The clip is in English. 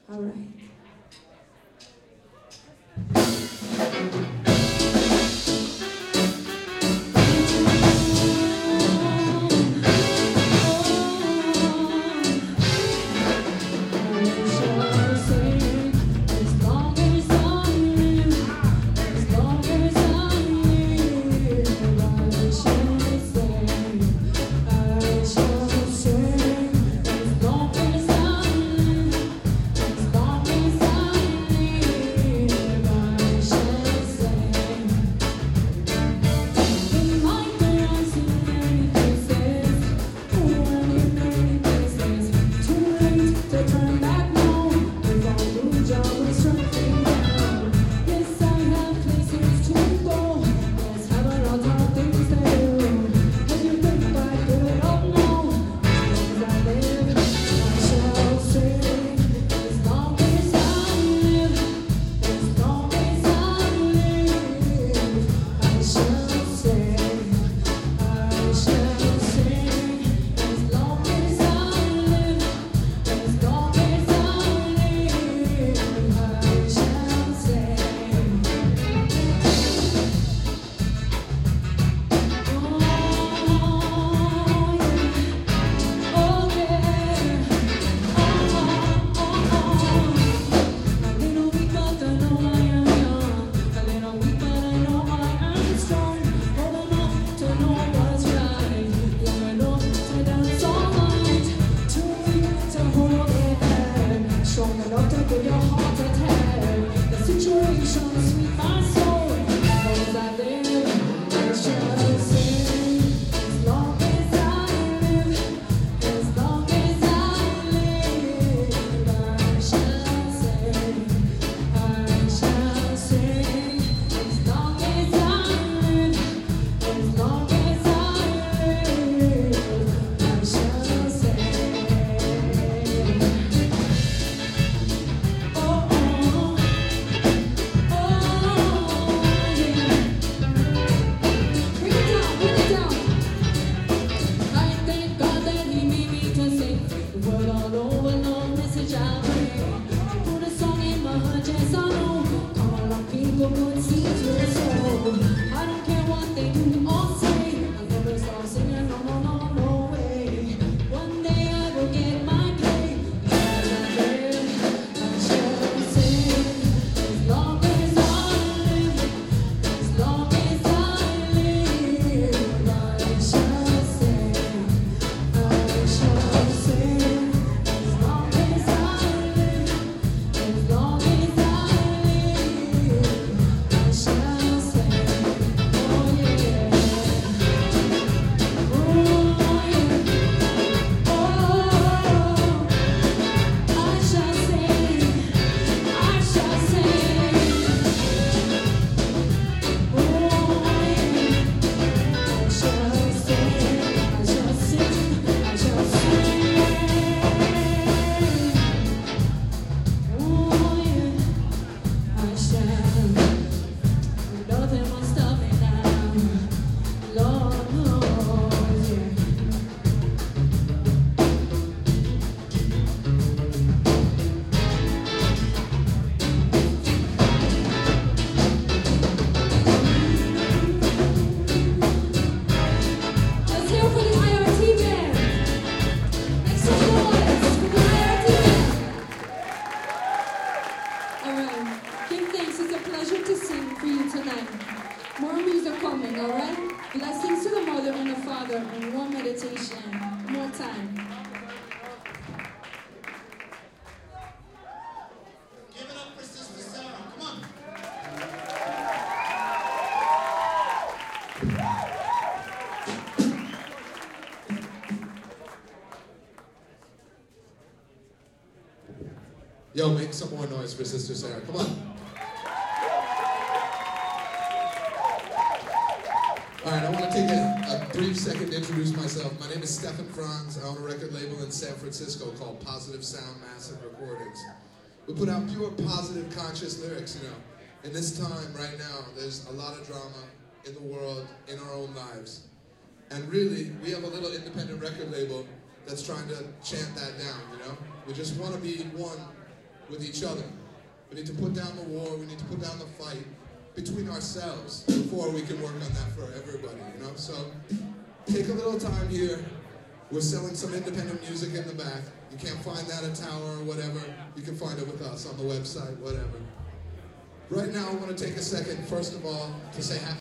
All right. Yo, make some more noise for Sister Sarah. Come on. All right, I want to take a brief second to introduce myself. My name is Stefan Franz. I own a record label in San Francisco called Positive Sound Massive Recordings. We put out pure, positive, conscious lyrics, you know. In this time, right now, there's a lot of drama in the world, in our own lives. And really, we have a little independent record label that's trying to chant that down, you know? We just want to be one with each other. We need to put down the war, we need to put down the fight between ourselves before we can work on that for everybody, you know? So take a little time here. We're selling some independent music in the back. You can't find that at Tower or whatever. You can find it with us on the website, whatever. Right now, I want to take a second, first of all, to say happy